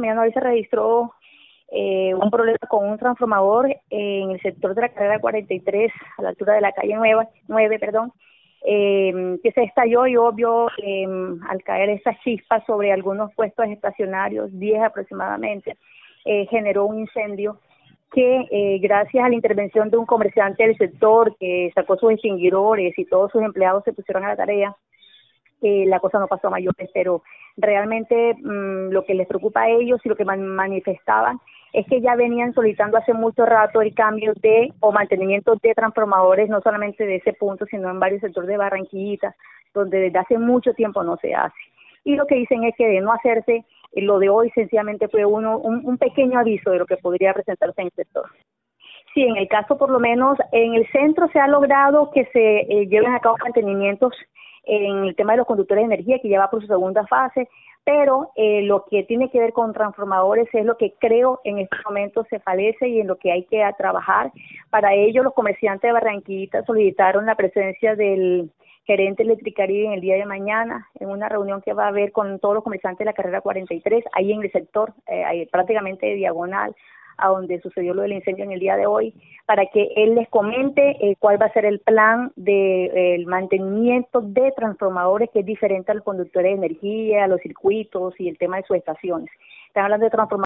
mañana hoy se registró un problema con un transformador en el sector de la carrera 43, a la altura de la calle 9, que se estalló y obvio al caer esa chispa sobre algunos puestos estacionarios, 10 aproximadamente, generó un incendio que gracias a la intervención de un comerciante del sector que sacó sus extinguidores y todos sus empleados se pusieron a la tarea, la cosa no pasó a mayores, pero realmente lo que les preocupa a ellos y lo que manifestaban es que ya venían solicitando hace mucho rato el cambio o mantenimiento de transformadores, no solamente de ese punto, sino en varios sectores de Barranquillita, donde desde hace mucho tiempo no se hace. Y lo que dicen es que de no hacerse, lo de hoy sencillamente fue un pequeño aviso de lo que podría presentarse en el sector. Sí, en el caso por lo menos en el centro se ha logrado que se lleven a cabo mantenimientos en el tema de los conductores de energía, que ya va por su segunda fase, pero lo que tiene que ver con transformadores es lo que creo en este momento se padece y en lo que hay que trabajar. Para ello, los comerciantes de Barranquillita solicitaron la presencia del gerente Electricaribe en el día de mañana, en una reunión que va a haber con todos los comerciantes de la carrera 43, ahí en el sector, prácticamente de diagonal, a donde sucedió lo del incendio en el día de hoy, para que él les comente cuál va a ser el plan de el mantenimiento de transformadores, que es diferente a los conductores de energía, a los circuitos y el tema de sus estaciones. Están hablando de transformadores